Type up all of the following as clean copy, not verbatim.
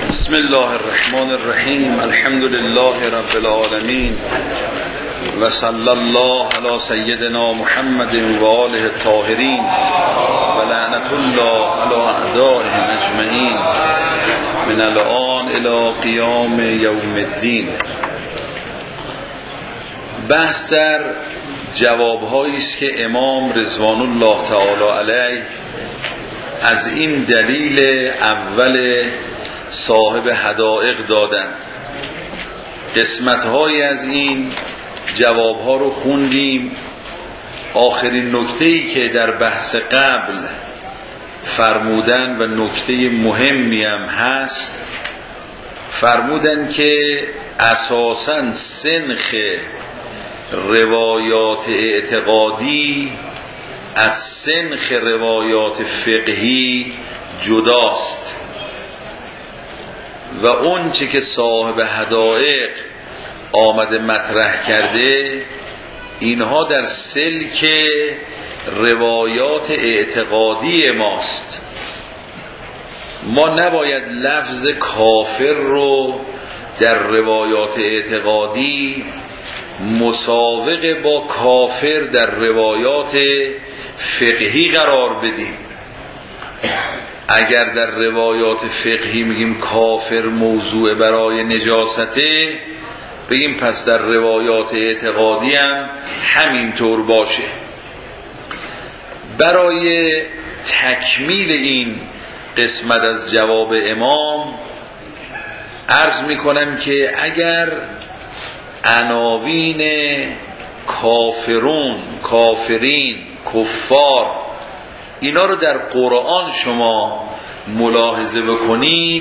بسم الله الرحمن الرحیم. الحمد لله رب العالمین و صلی الله علی سیدنا محمد و آله الطاهرین و لعنت الله علی اعدائهم اجمعین من الآن الی قیام یوم الدین. بحث در جوابهایی است که امام رضوان الله تعالی علیه از این دلیل اول صاحب حدائق دادن. قسمت‌هایی از این جوابها رو خوندیم. آخرین نکته‌ای که در بحث قبل فرمودن و نکته مهمی هم هست، فرمودن که اساساً سنخ روایات اعتقادی از سنخ روایات فقهی جداست و اون چه که صاحب حدائق آمده مطرح کرده اینها در سلک روایات اعتقادی ماست. ما نباید لفظ کافر رو در روایات اعتقادی مساوق با کافر در روایات فقهی قرار بدیم. اگر در روایات فقهی میگیم کافر موضوع برای نجاسته، بگیم پس در روایات اعتقادی هم همینطور باشه. برای تکمیل این قسمت از جواب امام عرض میکنم که اگر عناوین کافرون، کافرین، کفار اینا رو در قرآن شما ملاحظه بکنید،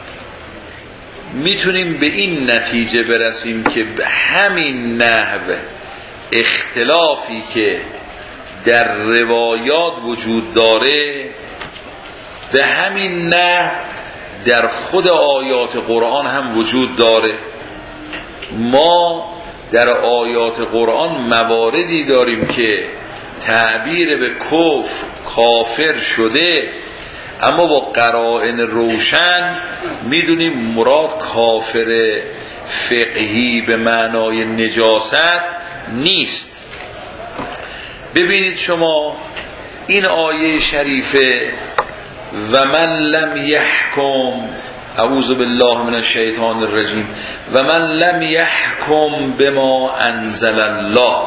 میتونیم به این نتیجه برسیم که به همین نحو اختلافی که در روایات وجود داره به همین نحو در خود آیات قرآن هم وجود داره. ما در آیات قرآن مواردی داریم که تعبیر به کفر کافر شده، اما با قرائن روشن میدونیم مراد کافر فقهی به معنای نجاست نیست. ببینید شما این آیه شریفه و من لم یحکم، اعوذ بالله من الشیطان الرجیم، و من لم یحکم بما انزل الله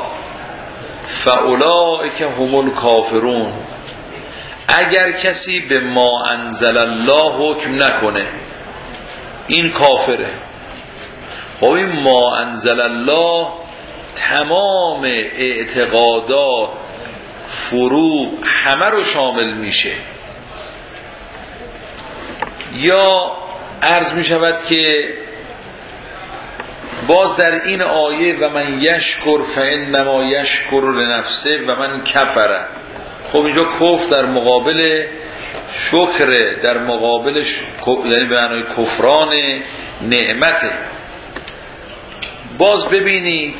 فاولئک هم الکافرون. اگر کسی به ما انزل الله حکم نکنه این کافره. خب این ما انزل الله تمام اعتقادات، فروع، همه رو شامل میشه. یا عرض می شود که باز در این آیه و من یشکر فانما یشکر لنفسه و من کفر، خب اینجا کفر در مقابل شکر، در مقابل یعنی به معنای کفران نعمته. باز ببینید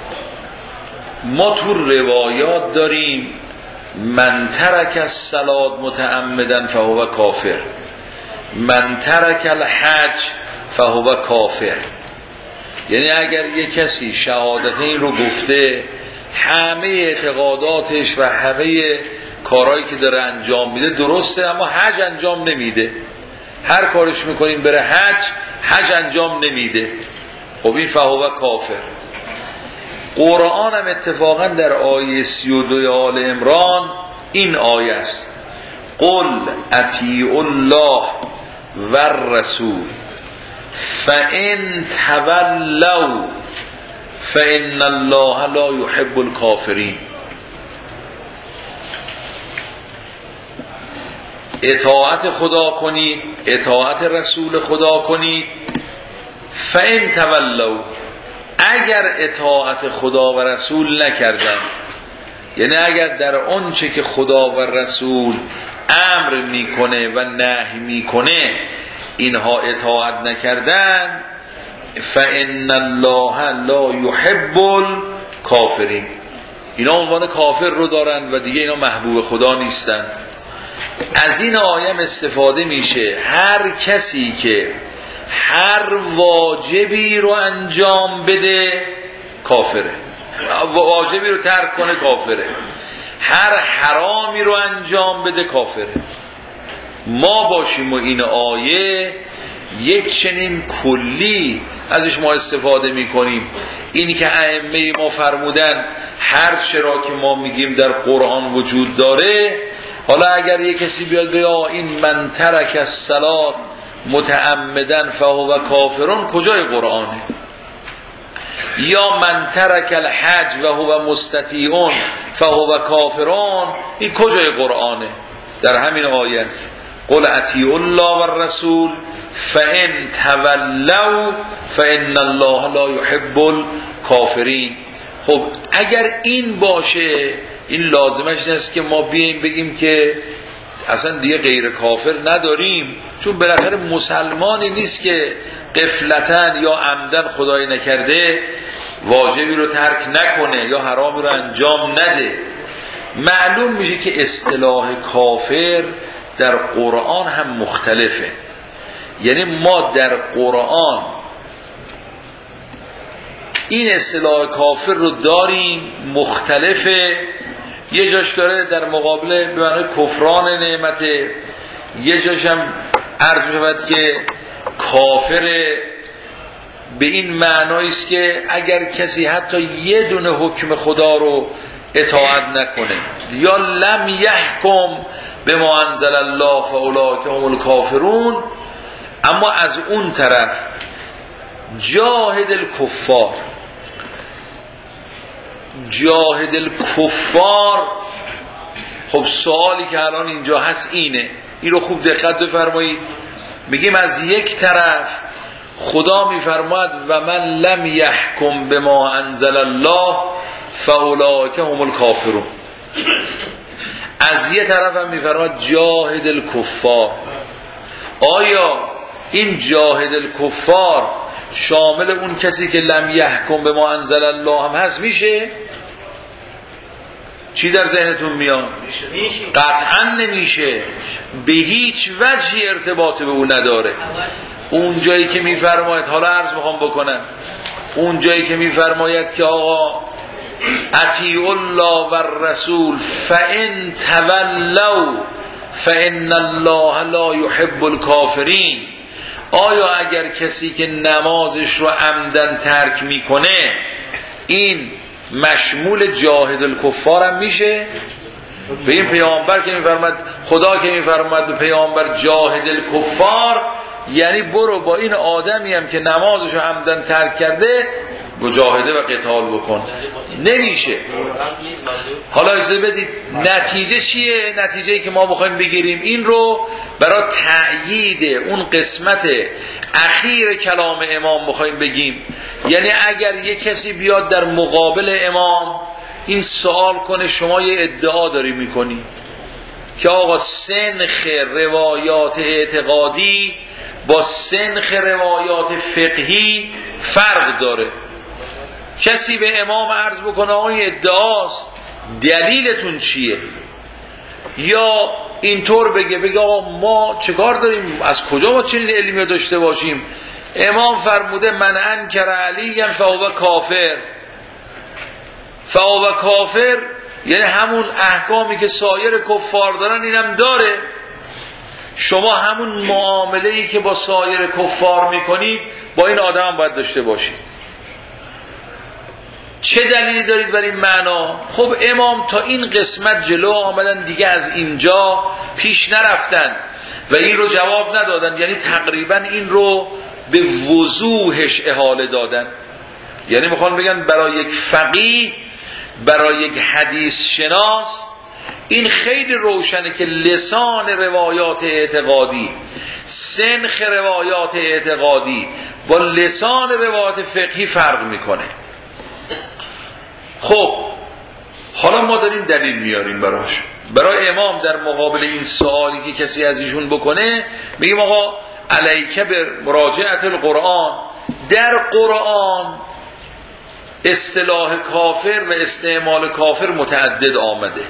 ما تو روایات داریم من ترک الصلاة متعمدا فهو کافر، من ترک الحج فهو کافر. یعنی اگر یک کسی شهادتین رو گفته، همه اعتقاداتش و همه کارهایی که داره انجام میده درسته، اما حج انجام نمیده، هر کارش میکنیم بره حج انجام نمیده، خب این فهو کافر. قرآن هم اتفاقا در آیه 32 آل عمران این آیه است، قل اطیعوا الله و الرسول فان تولوا فان الله لا يحب الكافرین. اطاعت خدا کنید، اطاعت رسول خدا کنید. فان تولوا، اگر اطاعت خدا و رسول نکردن، یعنی اگر در آنچه که خدا و رسول امر میکنه و نهی میکنه اینها اطاعت نکردن، فإن الله لا يحب الكافرین، اینا عنوان کافر رو دارن و دیگه اینا محبوب خدا نیستن. از این آیه استفاده میشه هر کسی که هر واجبی رو انجام بده کافره، واجبی رو ترک کنه کافره، هر حرامی رو انجام بده کافره. ما باشیم و این آیه یک چنین کلی ازش ما استفاده میکنیم، اینی که ائمه ما فرمودن هر چرا که ما میگیم در قرآن وجود داره. حالا اگر یک کسی بیاد بگه این من ترک الصلاة متعمدن فهو کافرون، کجای قرآنه؟ یا من ترک الحج و هو مستطیع فهو کافرون، این کجای قرآنه؟ در همین آیه است. قل اطیعوا الله و الرسول فان تولوا فان الله لا يحب الكافرین. خب اگر این باشه، این لازمش نیست که ما بیایم بگیم که اصلا دیگه غیر کافر نداریم، چون بالاخره مسلمانی نیست که غفلتاً یا عمدن خدای نکرده واجبی رو ترک نکنه یا حرامی رو انجام نده. معلوم میشه که اصطلاح کافر در قرآن هم مختلفه. یعنی ما در قرآن این اصطلاح کافر رو داریم مختلفه، یه جاش داره در مقابله به معنی کفران نعمته، یه جاش هم عرض می‌شود که کافر به این معنایی است که اگر کسی حتی یه دونه حکم خدا رو اطاعت نکنه یا لم یحکم بما انزل الله فاولئک هم الکافرون. اما از اون طرف جاهد الکفار، جاهد الکفار، خب سوالی که الان اینجا هست اینه، این رو خوب دقت بفرمایید. میگیم از یک طرف خدا میفرماید و من لم یحکم بما انزل الله فاولئک هم الکافرون، از یک طرف هم میفرماید جاهد الکفار. آیا این جاهد الکفار شامل اون کسی که لم یحکم بما انزل الله هم هست میشه؟ چی در ذهنتون میاد؟ قطعا نمیشه، به هیچ وجهی ارتباط به اون نداره. اون جایی که میفرماید، حالا عرض میخوام بکنم، اون جایی که میفرماید که آقا اطیعوا الله و الرسول فان تولوا فان الله لا يحب الكافرین، آیا اگر کسی که نمازش رو عمدن ترک میکنه این مشمول جاهد الکفار هم میشه؟ به این پیامبر که میفرماد، خدا که میفرماد به پیامبر جاهد الکفار، یعنی برو با این آدمی هم که نمازش رو عمدن ترک کرده مجاهده و قتال بکن. نمیشه. حالا اجازه بدید نتیجه چیه؟ نتیجه‌ای که ما بخوایم بگیریم این رو برای تأیید اون قسمت اخیر کلام امام بخوایم بگیم. یعنی اگر یک کسی بیاد در مقابل امام این سوال کنه شما یه ادعا داری میکنی که آقا سنخ روایات اعتقادی با سنخ روایات فقهی فرق داره، کسی به امام عرض بکنه آقا این ادعاست، دلیلتون چیه؟ یا اینطور بگه آقا ما چه کار داریم، از کجا ما چنین علمی داشته باشیم؟ امام فرموده من انکر علی فهو کافر. فهو کافر یعنی همون احکامی که سایر کفار دارن اینم داره. شما همون معامله‌ای که با سایر کفار میکنید با این آدم هم باید داشته باشید. چه دلیلی دارید بر این معنا؟ خب امام تا این قسمت جلو آمدن، دیگه از اینجا پیش نرفتن و این رو جواب ندادن، یعنی تقریبا این رو به وضوحش احاله دادن. یعنی میخوان بگن برای یک فقیه، برای یک حدیث شناس این خیلی روشنه که لسان روایات اعتقادی، سنخ روایات اعتقادی با لسان روایات فقهی فرق میکنه. خب حالا ما داریم دلیل میاریم براش، برای امام در مقابل این سوالی که کسی از ایشون بکنه میگیم آقا علیکه به مراجعت القرآن. در قرآن اصطلاح کافر و استعمال کافر متعدد آمده.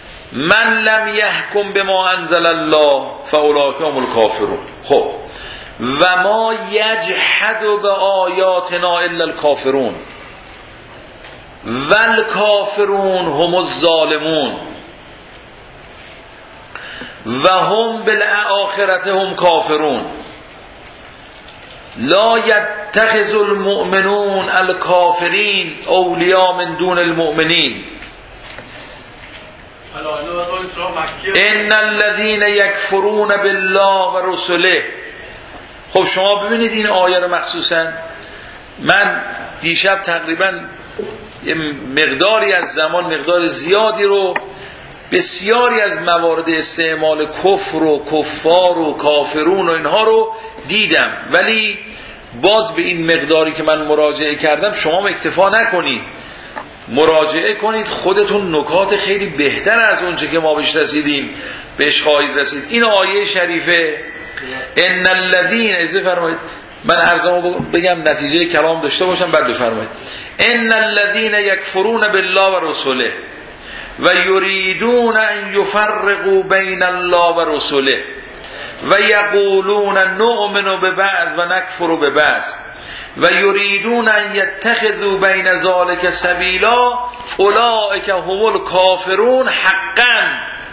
من لم یحکم بما انزل الله فاولئک هم الکافرون. خب و ما یجحد به آیاتنا الا الکافرون والکافرون هم الظالمون و هم بالآخرة هم کافرون لا یتخذ المؤمنون الکافرین اولیاء من دون المؤمنین ان الذين يكفرون بالله و رسله. خب شما ببینید این آیه رو مخصوصا من دیشب تقریبا یه مقداری از زمان، مقدار زیادی رو بسیاری از موارد استعمال کفر و کفار و کافرون و اینها رو دیدم، ولی باز به این مقداری که من مراجعه کردم شما اکتفا نکنید، مراجعه کنید خودتون، نکات خیلی بهتر از اونچه که ما بهش رسیدیم بهش خواهید رسید. این آیه شریفه ان الذين، اجازه فرمایید من عرضمو بگم نتیجه کلام داشته باشم بعد بفرمایید. ان الذين يكفرون بالله و رسله و یریدون ان یفرقوا بین الله و رسله و یقولون نؤمن ببعض و نکفر ببعض و یریدون ان یتخذوا بین ذلک سبیلا اولئک هم الکافرون حقا.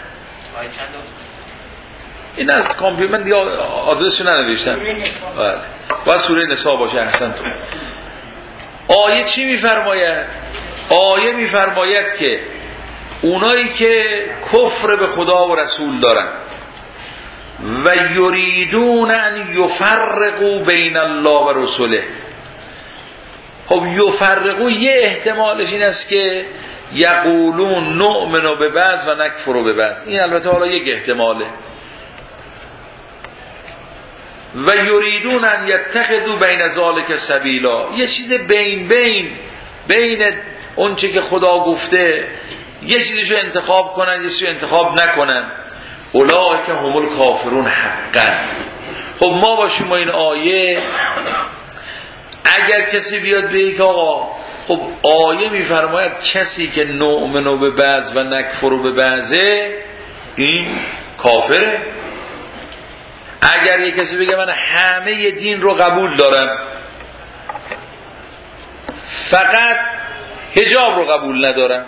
این از کامپلیمنت یا آدرسشو ننوشتم، باید سوره نساء باشه. احسنتون. آیه چی میفرماید؟ آیه میفرماید که اونایی که کفر به خدا و رسول دارن و یریدون ان یفرقوا بین الله و رسوله. خب یفرقوا یه احتمالش این است که یقولون نؤمن ببعض و نکفر ببعض، این البته حالا یک احتماله. و یریدون ان یتخذوا بین ذلک سبیلا، یه چیز بین اون چه که خدا گفته یه چیزشو انتخاب کنن یه چیزشو انتخاب نکنن. اولئک هم الکافرون حقا. خب ما باشیم با این آیه، اگر کسی بیاد بگه آقا خب آیه میفرماید کسی که نؤمن به بعض و نکفر به بعضه این کافره. اگر یک کسی بگه من همه دین رو قبول دارم فقط حجاب رو قبول ندارم،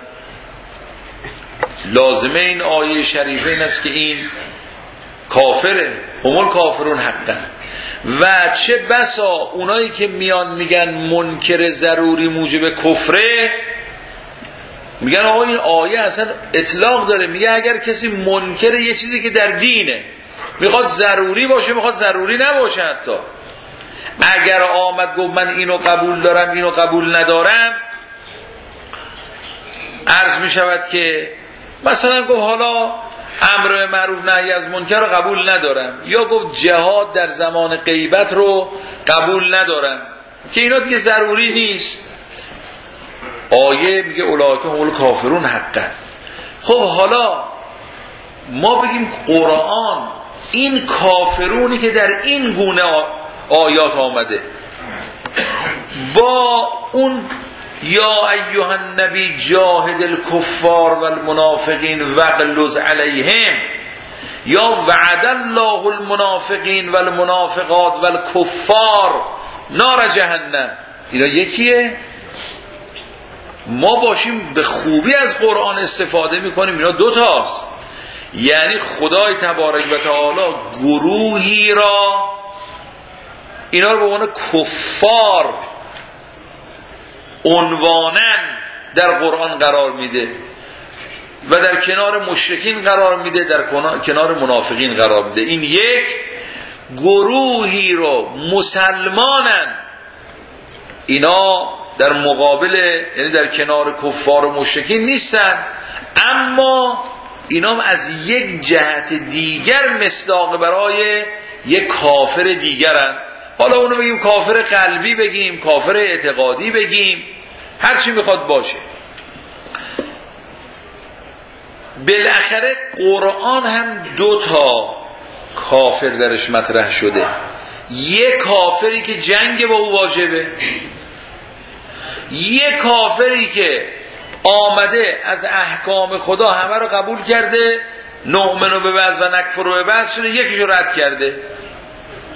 لازمه این آیه شریفه این است که این کافره. هم کافرون حقا. و چه بسا اونایی که میان میگن منکر ضروری موجب کفره، میگن آقا این آیه اصلا اطلاق داره، میگه اگر کسی منکر یه چیزی که در دینه، میخواد ضروری باشه میخواد ضروری نباشه، حتی اگر آمد گفت من اینو قبول دارم اینو قبول ندارم، عرض میشود که مثلا گفت حالا امر معروف نهی از منکر رو قبول ندارم، یا گفت جهاد در زمان غیبت رو قبول ندارم، که اینا دیگه ضروری نیست. آیه میگه اولئک هم الکافرون حقا. خب حالا ما بگیم قرآن این کافرونی که در این گونه آیات آمده با اون یا ایها النبی جاهد الکفار والمنافقین واغلظ علیهم، یا وعد الله المنافقین والمنافقات والکفار نار جهنم، اینا یکیه. ما باشیم به خوبی از قرآن استفاده میکنیم، اینا دوتاست. یعنی خدای تبارک و تعالی گروهی را اینا رو به عنوان کفار عنوانن در قرآن قرار میده و در کنار مشرکین قرار میده، در کنار منافقین قرار میده. این یک گروهی رو مسلمانن، اینا در مقابل یعنی در کنار کفار و مشرکین نیستن، اما اینا از یک جهت دیگر مصداق برای یک کافر دیگرن. حالا اونو بگیم کافر قلبی، بگیم کافر اعتقادی، بگیم هر چی میخواد باشه. بالاخره قرآن هم دو تا کافر درش مطرح شده، یک کافری که جنگ با او واجبه، یک کافری که آمده از احکام خدا همه رو قبول کرده، نؤمن به بعض و نکفر به بعض شده، یکیشو رد کرده.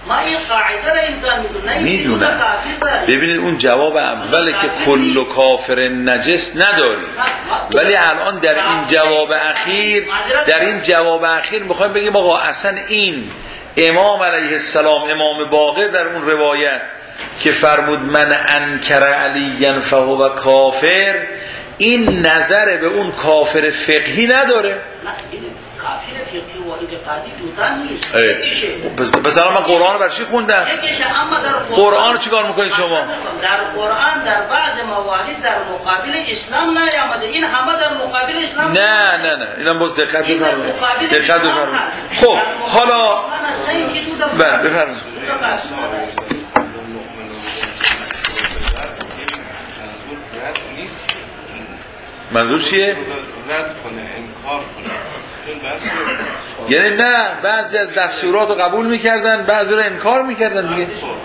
ما این قاعده را انکار میدونم. ببینید اون جواب اوله که کل کافر نجس نداریم، ولی الان در این جواب اخیر میخوایم بگیم آقا اصلا این امام علیه السلام، امام باقر در اون روایت که فرمود من انکر علی فهو کافر، این نظر به اون کافر فقهی نداره. کافر فقهی و اعتقادی دوتا نیست. بس الان من قرآن رو برای چی خوندم؟ قرآن رو چیکار میکنید شما؟ در قرآن در بعض موارد در مقابل اسلام نیامده، این همه در مقابل اسلام. نه اینم باز دقت بفرمایید. خب حالا بفرمایید. منظور چیه؟ رد کنه، انکار کنه. یعنی نه بعضی از دستورات رو قبول میکردن، بعضی رو انکار میکردن دیگه.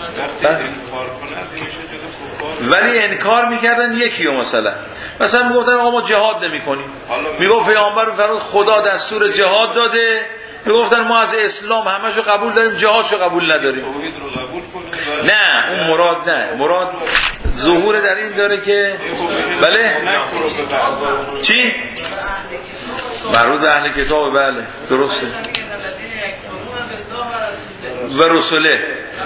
ولی انکار میکردن یکی رو مثلا میگفتن آقا ما جهاد نمیکنیم، میگفت پیامبر فرمود خدا دستور جهاد داده، میگفتن ما از اسلام همشو قبول داریم، جهادشو قبول نداریم. نه اون مراد ظهور در این داره که بله چی؟ مربوط به اهل کتاب، بله درسته، و رسوله.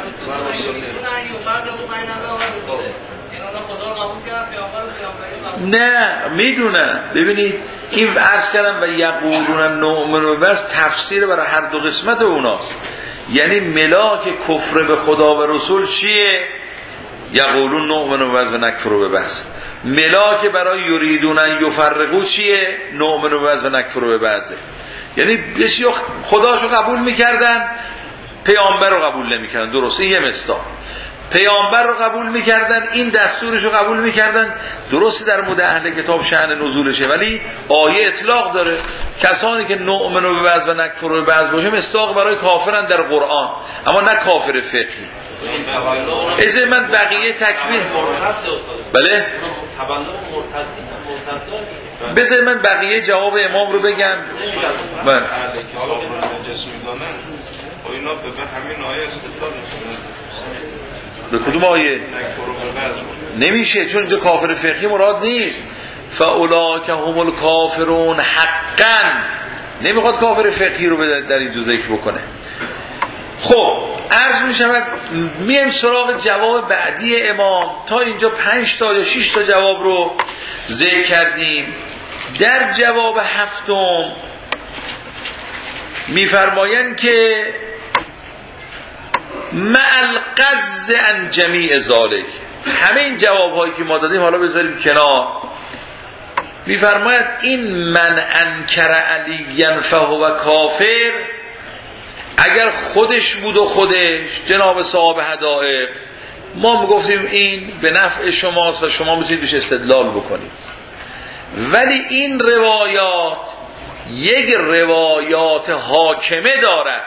نه میدونن. ببینید این عرض کردم و یقولون نؤمن بس تفسیر برای هر دو قسمت اوناست. یعنی ملاک کفر به خدا و رسول چیه؟ یقولون نؤمن بس و نکفر بس. ملاک برای یریدون ان یفرقوا چیه؟ نؤمن بس و نکفر بس. یعنی بسیار خداشو قبول میکردن، پیامبر رو قبول نمیکردن. درسته، یه مصداق. پیامبر رو قبول میکردن، این دستورش رو قبول میکردن. درسته در مورد اهل کتاب شأن نزولشه، ولی آیه اطلاق داره. کسانی که نؤمن به بعض و نکفر به بعض باشه مصداق برای کافرن در قرآن، اما نه کافر فقهی. از من بقیه تکمیل بله بذار من بقیه جواب امام رو بگم. بله اینا به همین آیه استدلال میکنن. به کدوم آیه؟ نمیشه، چون اینجا کافر فقهی مراد نیست. فاولاک هم الکافرون حقا، نمیخواد کافر فقهی رو در اینجا ذکر بکنه. خب عرض میشود میایم سراغ جواب بعدی امام. تا اینجا 5 تا یا 6 تا جواب رو ذکر کردیم. در جواب هفتم میفرمایند که مع القز عن جمیع ذالک، همه این جواب هایی که ما دادیم حالا بذاریم کنار. میفرماید این من انکر علی فهو کافر، اگر خودش بود و خودش جناب صاحب هدایق، ما میگفتیم این به نفع شماست و شما میتونید بهش استدلال بکنید. ولی این روایات یک روایات حاکمه دارد.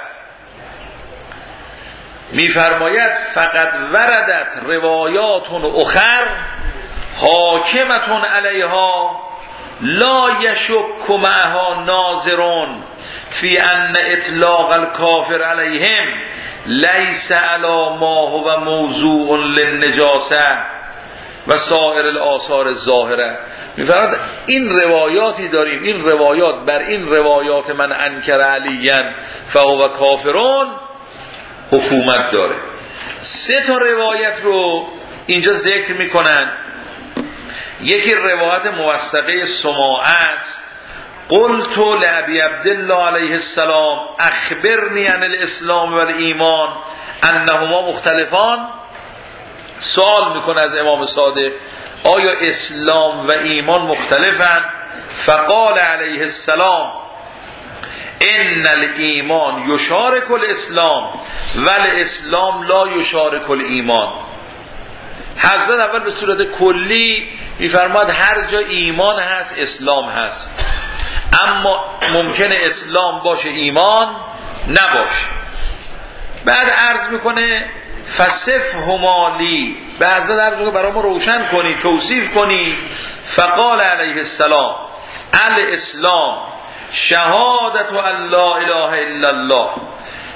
میفرماید فقط وردت روایات اخر حاکمتون علیها لا یشک معها ناظرون فی ان اطلاق الکافر علیهم لیس علی ما هو موضوع للنجاسه و سایر الآثار الظاهره. میفرماید این روایاتی داریم، این روایات بر این روایات من انکر علیاً فهو کافرون حکومت داره. 3 تا روایت رو اینجا ذکر میکنن. یکی روایت موثقه سماعه است. قلت لابی عبدالله علیه السلام اخبرنی عن الاسلام و الایمان انهما مختلفان. سوال میکنه از امام صادق آیا اسلام و ایمان مختلفن؟ فقال علیه السلام ان الایمان یشارک الاسلام و الاسلام لا یشارک الایمان. حضرت اول به صورت کلی میفرماد هر جا ایمان هست اسلام هست، اما ممکنه اسلام باشه ایمان نباشه. بعد عرض میکنه فصفهما لی، به حضرت عرض میکنه برای ما روشن کنی، توصیف کنی. فقال علیه السلام الاسلام شهادت ان لا اله الا الله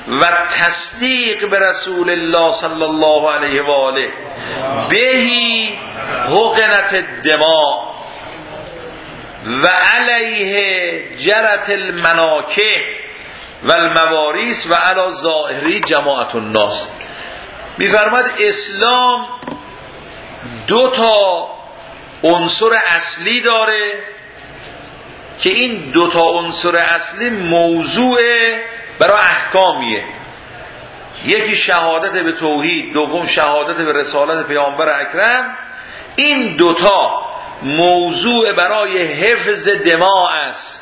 و تصدیق به رسول الله صلی الله علیه و آله بهی حقنت الدماء و علیه جرت المناکه و المواریث و علی ظاهری جماعت الناس. می‌فرماد اسلام دو تا عنصر اصلی داره که این دو تا عنصر اصلی موضوع برای احکامیه. یکی شهادت به توحید، دوم شهادت به رسالت پیامبر اکرم. این دوتا موضوع برای حفظ دماء است.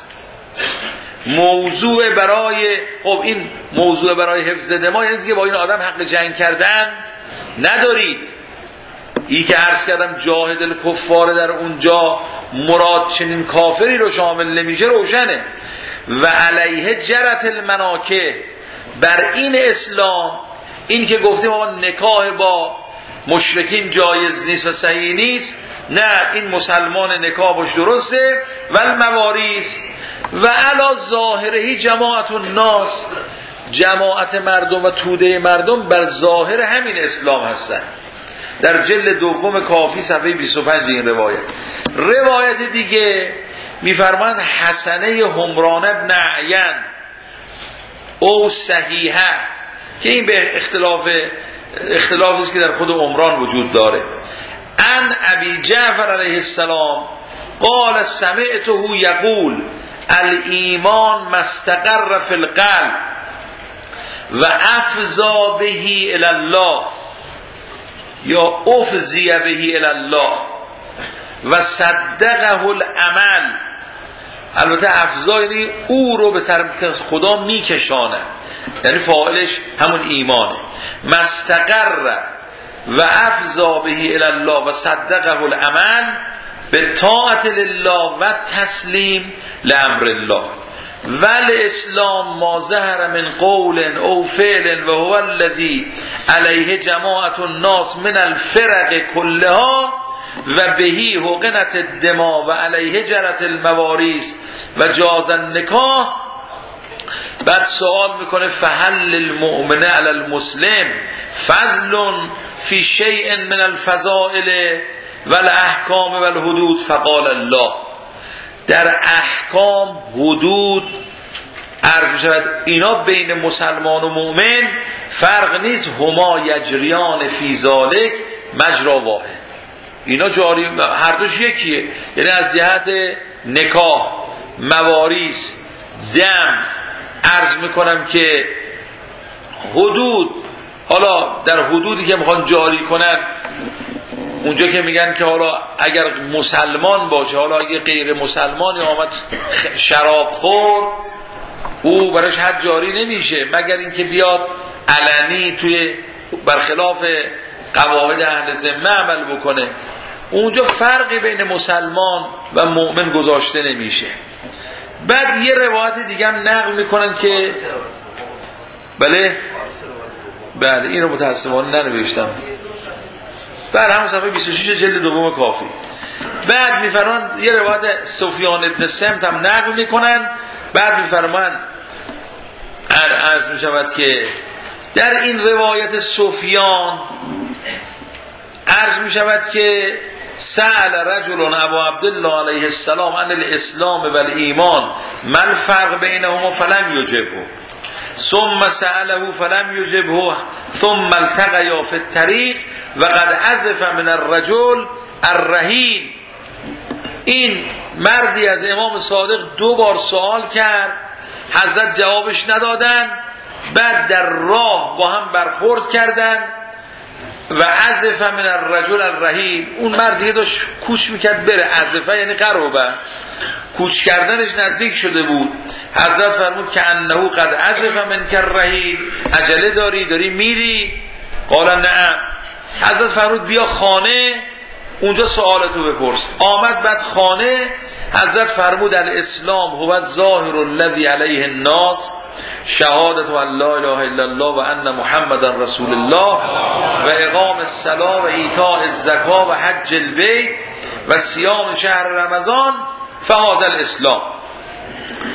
موضوع برای این موضوع برای حفظ دماء یعنی دیگه با این آدم حق جنگ کردن ندارید. این که عرض کردم جاهد الکفار در اونجا مراد چنین کافری رو شامل نمیشه روشنه. و علیه جرت المناکه، بر این اسلام این که گفتیم آقا نکاح با مشرکین جایز نیست و صحیح نیست، نه این مسلمان نکاح باش درسته. و المواریث و علی ظاهره جماعت الناس، جماعت مردم و توده مردم بر ظاهر همین اسلام هستن. در جلد دوم کافی صفحه 25 این روایت دیگه میفرمان حسنه حمران ابن اعین او صحیحه، که این به اختلافی است که در خود عمران وجود داره. ان ابی جعفر علیه السلام قال سمعته یقول الایمان مستقر فی القلب و افضا بهی الی الله یا افضی بهی الی الله و صدقه العمل. البته افضا یعنی او رو به طرف خدا میکشانه، یعنی فاعلش همون ایمانه. مستقر و افضا بهی الی الله و صدقه العمل به طاعت لله و تسلیم لامر الله. والاسلام ما ظهر من قول او فعل و هو الذی علیه جماعت الناس من الفرق کلها و بهی حقنت الدماء و علیه جرت المواریث و جاز النکاح. بعد سوال میکنه فهل المؤمن علی المسلم فضل فی شیء من الفضائل و الاحکام و الحدود؟ فقال الله، در احکام حدود عرض می شود اینا بین مسلمان و مؤمن فرق نیست، هما یجریان فی ذالک مجرا واحد، اینا جاری هر دوش یکیه. یعنی از جهت نکاح، مواریث، دم عرض میکنم که حدود، حالا در حدودی که میخوان جاری کنن اونجا که میگن که حالا اگر مسلمان باشه، حالا اگر غیر مسلمانی آمد شراب خور، او براش حد جاری نمیشه مگر اینکه بیاد علنی توی برخلاف قواعد اهل ذمه عمل بکنه. اونجا فرقی بین مسلمان و مؤمن گذاشته نمیشه. بعد یه روایت دیگه هم نقل میکنن که بله اینو متاسفانه ننوشتم، بعد همون صفحه 26 جلد دوم کافی. بعد میفرمان یه روایت سفیان ابن سمت هم نقل میکنن. بعد میفرمان عرض میشود که در این روایت سفیان عرض میشود که سأل رجل ابو عبدالله علیه السلام عن الاسلام و الایمان ما الفرق بینهما فلم یجبه ثم سأله فلم یجبه ثم التقیا فی الطریق و قد عزف من الرجل الرهین. این مردی از امام صادق 2 بار سوال کرد، حضرت جوابش ندادن، بعد در راه با هم برخورد کردن و عزف من الرجل الرهین. اون مرد دیگه داشت کوچ میکرد بره، عزفه یعنی قربه، کوچ کردنش نزدیک شده بود. حضرت فرمود که انه قد عزف من الرهین، عجله داری میری؟ قال نعم. حضرت فرمود بیا خانه، اونجا سوالتو بپرس. آمد بعد خانه، حضرت فرمود الاسلام هو الظاهر الذی علیه الناس شهادت ان لا اله الا الله و ان محمدا رسول الله و اقام الصلاة و ایتاء الزکات و حج البیت و صیام شهر رمضان فهذا الاسلام.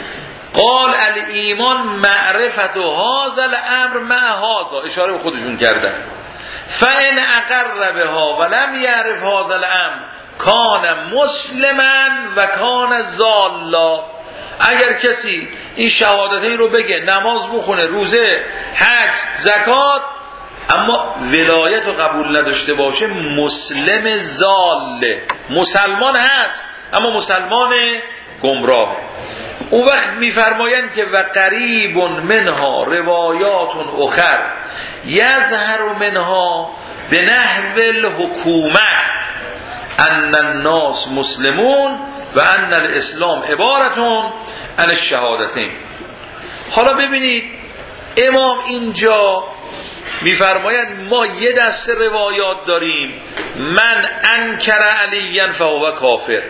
قال الایمان معرفت هذا الامر مع هذا، اشاره به خودشون کردن. فان اقر بها ولم یعرف هذا الامر کان مسلما و کان ضالا. اگر کسی این شهادتین رو بگه، نماز بخونه، روزه، حج، زکات، اما ولایت رو قبول نداشته باشه، مسلم ضاله، مسلمان هست اما مسلمان گمراه. اون وقت میفرمایند که و قریب منها روایات اخر یظهر منها به نحو الحکومه ان الناس مسلمون و ان الاسلام عبارتون عن الشهادتین. حالا ببینید امام اینجا میفرمایند ما یه دسته روایات داریم، من انکر علیاً فهو کافر،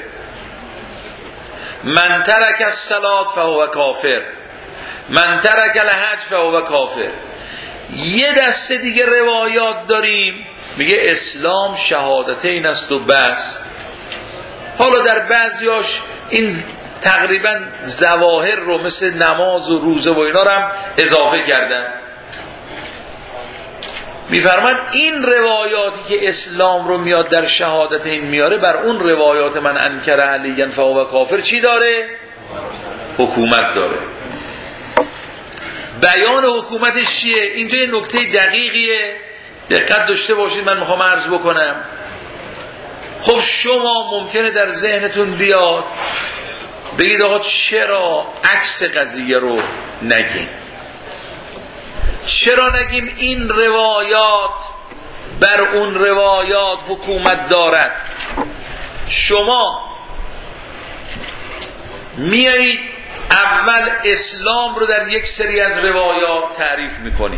من ترک الصلاة فهو کافر، من ترک الحج فهو کافر. یه دسته دیگه روایات داریم میگه اسلام شهادتین است و بس. حالا در بعضیاش این تقریبا ظواهر رو مثل نماز و روزه و اینا رو هم اضافه کردن. میفرمان این روایاتی که اسلام رو میاد در شهادتین میاره بر اون روایات من انکر علیاً فهو کافر چی داره؟ حکومت داره. بیان حکومتش چیه؟ اینجا یه نکته دقیقیه، دقت داشته باشید، من میخوام عرض بکنم. خب شما ممکنه در ذهنتون بیاد بگید آقا چرا عکس قضیه رو نگیم؟ چرا نگیم این روایات بر اون روایات حکومت دارد؟ شما میایید اول اسلام رو در یک سری از روایات تعریف میکنید،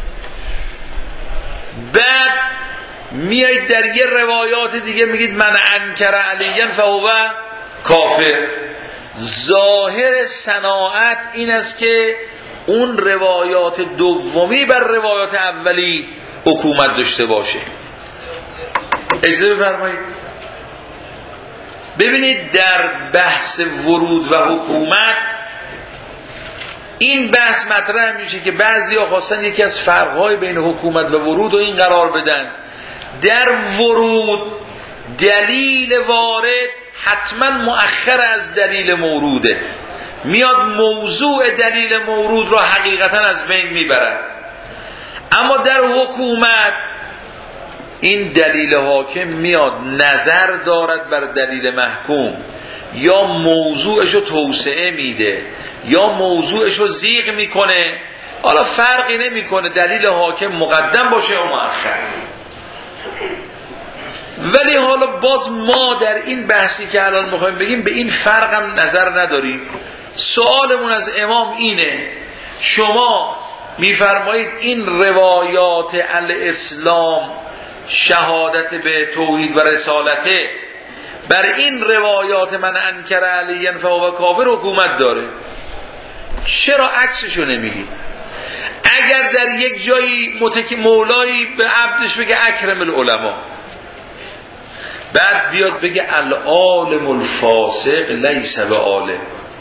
بعد میایید در یه روایات دیگه میگید من انکر علیاً فهو کافر. ظاهر صناعت این است که اون روایات دومی بر روایات اولی حکومت داشته باشه. اجازه بفرمایید ببینید در بحث ورود و حکومت این بحث مطرح میشه که بعضیا خواستن یکی از فرقهای بین حکومت و ورود رو این قرار بدن. در ورود دلیل وارد حتما مؤخر از دلیل موروده، میاد موضوع دلیل مورود را حقیقتا از بین میبرد. اما در حکومت این دلیل حاکم میاد نظر دارد بر دلیل محکوم، یا موضوعش رو توسعه میده یا موضوعش رو زیغ میکنه. حالا فرقی نمیکنه دلیل حاکم مقدم باشه یا مؤخر. ولی حالا باز ما در این بحثی که الان میخوایم بگیم به این فرق هم نظر نداریم. سوالمون از امام اینه، شما میفرمایید این روایات الاسلام شهادت به توحید و رسالته بر این روایات من انکر علیاً فهو کافر حکومت داره، چرا عکسشو نمیگید؟ اگر در یک جایی مولایی به عبدش بگه اکرم العلماء، بعد بیاد بگه العالم الفاسق لیس بعالم،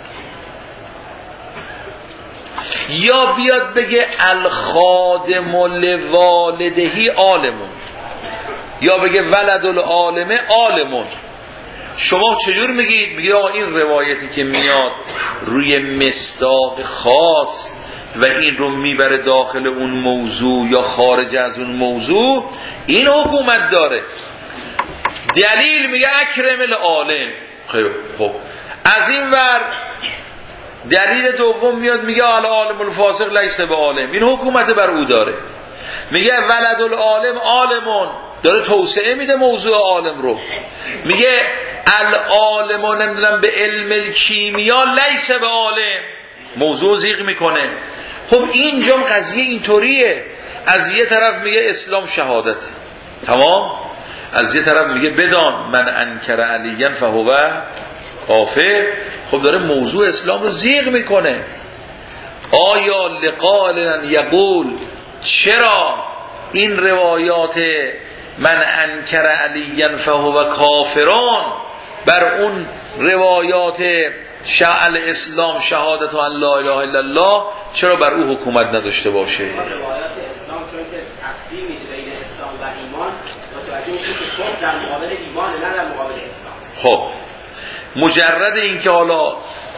یا بیاد بگه الخادم لوالدهی عالمون، یا بگه ولد العالم عالمون، شما چجور میگید؟ میگید آقا این روایتی که میاد روی مصداق خاص و این رو میبره داخل اون موضوع یا خارج از اون موضوع این حکومت داره. دلیل میگه اکرم العالم. خب از این ور دلیل دوم میاد میگه العالم الفاسق لیس بعالم، این حکومت بر او داره. میگه ولد العالم عالمون، داره توسعه میده موضوع عالم رو. میگه العالم نمیدونم به علم الکیمیا لیس بعالم، موضوع زیغ میکنه. خب اینجا قضیه اینطوریه، از یه طرف میگه اسلام شهادته، تمام، از یه طرف میگه بدان من انکر علیاً فهو کافر. خب داره موضوع اسلام رو زیغ میکنه. آیا لقائل یقول چرا این روایات من انکر علیاً فهو کافران بر اون روایات الاسلام شهادت ان لا اله الا الله چرا بر او حکومت نداشته باشه؟ روایات اسلام چون که تقسیم میده بین اسلام و ایمان متوجه میشه که کفر در مقابل ایمان نه در مقابل اسلام. خب مجرد اینکه حالا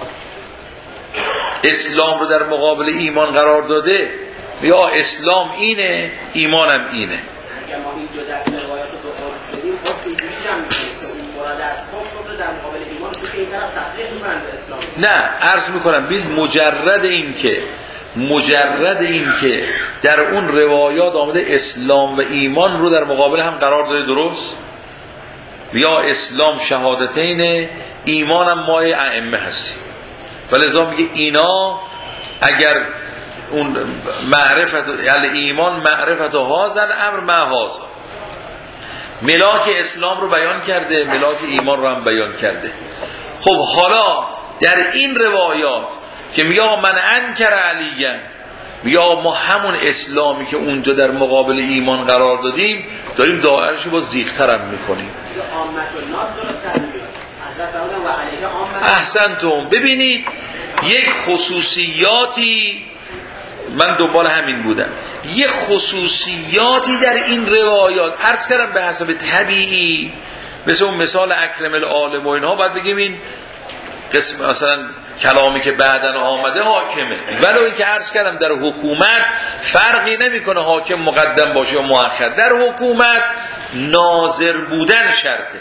اسلام رو در مقابل ایمان قرار داده یا اسلام اینه ایمانم اینه، اگر ما این جدا از روایات رو بخورد بدیم خب اینجوری جمع میکنیم که اون مراد از کفر رو در مقابل ایمان رو که این طرف تفسیر میکنن به اسلام. نه عرض میکنم بیل مجرد اینکه در اون روایات آمده اسلام و ایمان رو در مقابل هم قرار داده، درست؟ یا اسلام شهادتین ایمانم مای ائمه هستیم، ولذا میگه اینا اگر اون معرفت یعنی ایمان معرفت و هازن امر مع هازا، ملاک اسلام رو بیان کرده ملاک ایمان رو هم بیان کرده. خب حالا در این روایات که میگه من انکر علیه، میگه ما همون اسلامی که اونجا در مقابل ایمان قرار دادیم داریم دائرش رو با زیغ‌تر هم میکنیم. احسنتم. ببینید یک خصوصیاتی، من دنبال همین بودم، یک خصوصیاتی در این روایات عرض کردم به حسب طبیعی، مثل اون مثال اکرم العالم و اینها باید بگیم این قسم مثلا کلامی که بعدن آمده حاکمه، ولو این که عرض کردم در حکومت فرقی نمیکنه حاکم مقدم باشه یا مؤخر، در حکومت ناظر بودن شرطه.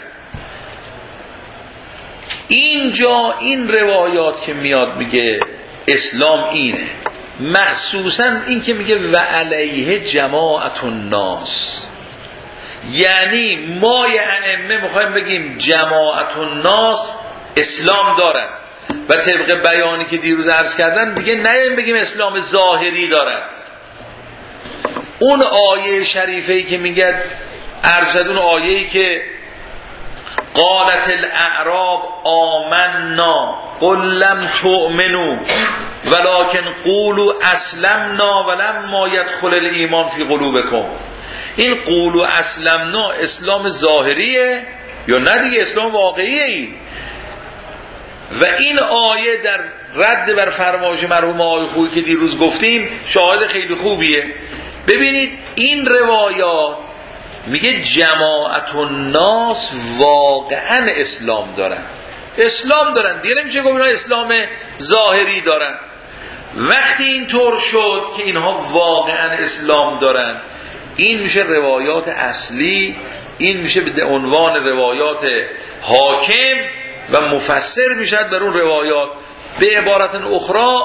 اینجا این روایات که میاد میگه اسلام اینه، مخصوصا این که میگه و علیه جماعت الناس، یعنی ما ائمه میخوایم بگیم جماعت الناس اسلام دارن و طبق بیانی که دیروز عرض کردن دیگه نیم بگیم اسلام ظاهری دارن. اون آیه شریفه‌ای که میگه عرض اون آیه‌ای که قالت الاعراب آمنا قل لم تؤمنوا ولكن قولوا اسلمنا ولما يدخل الايمان في قلوبكم، این قولوا اسلمنا اسلام ظاهریه یا نه دیگه اسلام واقعیه این؟ و این آیه در رد بر فرمایش مرحوم آقای خویی که دیروز گفتیم شاهد خیلی خوبیه. ببینید این روایات میگه جماعت الناس واقعا اسلام دارن دیگه نمیشه گفت اینا اسلام ظاهری دارن. وقتی این طور شد که اینها واقعا اسلام دارن، این میشه روایات اصلی، این میشه به عنوان روایات حاکم و مفسر میشد بر اون روایات. به عبارت اخرى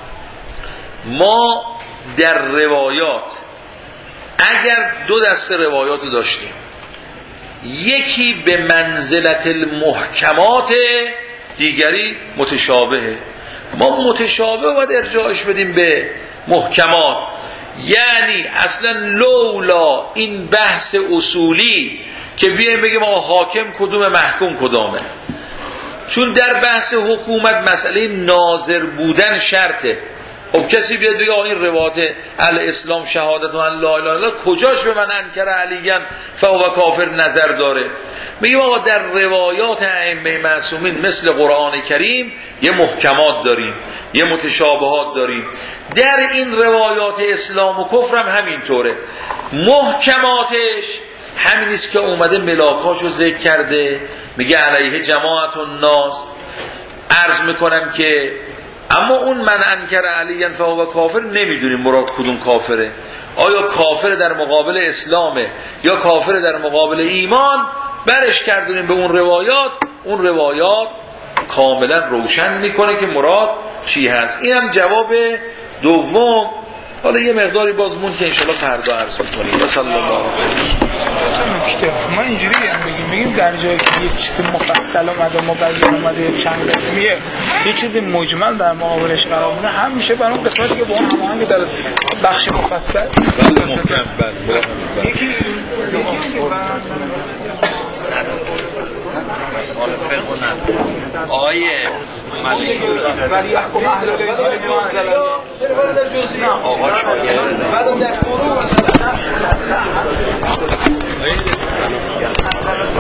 ما در روایات اگر دو دسته روایات داشتیم، یکی به منزلت المحکمات، دیگری متشابهه، ما متشابه باید ارجاعش بدیم به محکمات. یعنی اصلا لولا این بحث اصولی که بیایم بگیم آقا حاکم کدوم محکوم کدامه، چون در بحث حکومت مسئله ناظر بودن شرطه. خب کسی بیاد بگه این روایت الاسلام شهادت ان لا اله الا الله کجاش به من انکر علیاً فهو کافر نظر داره؟ میگیم آقا در روایات ائمه معصومین مثل قرآن کریم یه محکمات داریم، یه متشابهات داریم. در این روایات اسلام و کفر هم همینطوره. محکماتش همین است که اومده ملاکاشو ذکر کرده، میگه علیه جماعت الناس. عرض میکنم که اما اون من انکر علیاً فهو کافر نمیدونیم مراد کدوم کافره، آیا کافر در مقابل اسلامه یا کافر در مقابل ایمان. برش کردونیم به اون روایات کاملا روشن میکنه که مراد چی هست. اینم جواب دوم. حالا یه مقداری باز مون که انشالله فردا عرض میکنیم. و صلی الله ما اینجوری بگیم در جایی که یک چیز مفصل اومده مبین اومده چند قسمیه، یک چیز مجمل در مقابلش قرار بوده، هم میشه برای اون قسمتی که با اون هماهنگ در بخش مفصل یکی آیه آقا